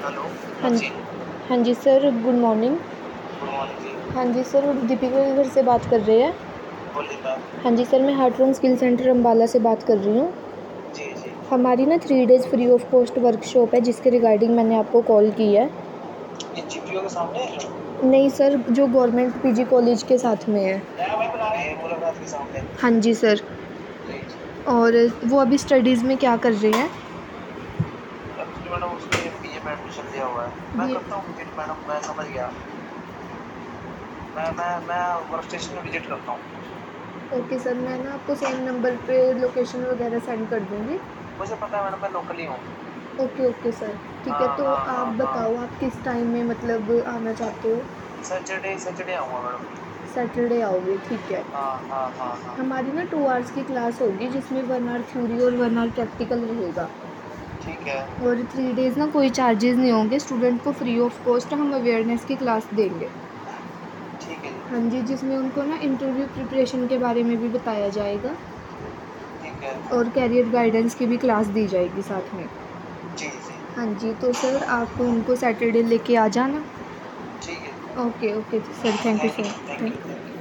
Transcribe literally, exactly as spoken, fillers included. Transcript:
Hello. हाँ हाँ जी। जी। हाँ जी sir, good morning. Good morning जी। हाँ जी सर, दीपिका के घर से बात कर रहे हैं। बोलिए मैम। हाँ जी सर, मैं heart lung skill centre Ambala से बात कर रही हूँ। जी जी। हमारी ना three days free of cost workshop है, जिसके रिगार्डिंग मैंने आपको कॉल की है। ये जीपीओ के सामने है जो नहीं सर, जो गवर्नमेंट पीजी कॉलेज के साथ में है। ये मुलाकात के सामने। हाँ जी सर। जी जी। और वो अभी स्टडीज़ में क्या कर रहे हैं? एक्चुअली मैडम उसने बीए में एडमिशन लिया हुआ है। मैं बी करता हूँ विजिट मैडम, मैं समझ गया। मैं मैं मैं वर्क स्टेशन में विजिट करता हूँ। ओके सर, मैं ना आपको सेम नंबर पे लोकेशन वगैरह सेंड कर दूँगी। मुझे पता है मैडम, मैं लोकल ही हूँ। ओके ओके सर, ठीक है। हाँ तो हाँ आप हाँ हाँ। बताओ, आप किस टाइम में मतलब आना चाहते हो? सैटरडे सैटरडे आऊँगा मैडम। सैटरडे आओगे, ठीक है। हाँ हाँ हाँ हाँ। हमारी ना टू आवर्स की क्लास होगी, जिसमें वन आवर थ्योरी और वन आवर प्रैक्टिकल रहेगा। ठीक है। और थ्री डेज़ ना कोई चार्जेस नहीं होंगे, स्टूडेंट को फ्री ऑफ कॉस्ट हम अवेयरनेस की क्लास देंगे। ठीक है जी। हाँ जी, जिसमें उनको ना इंटरव्यू प्रिपरेशन के बारे में भी बताया जाएगा ठीक है। और करियर गाइडेंस की भी क्लास दी जाएगी साथ में। जी जी। हाँ जी, तो सर आप उनको सैटरडे लेके आ जाना। ठीक है। Okay okay sir, thank you thank sir, you thank thank you you. Thank you.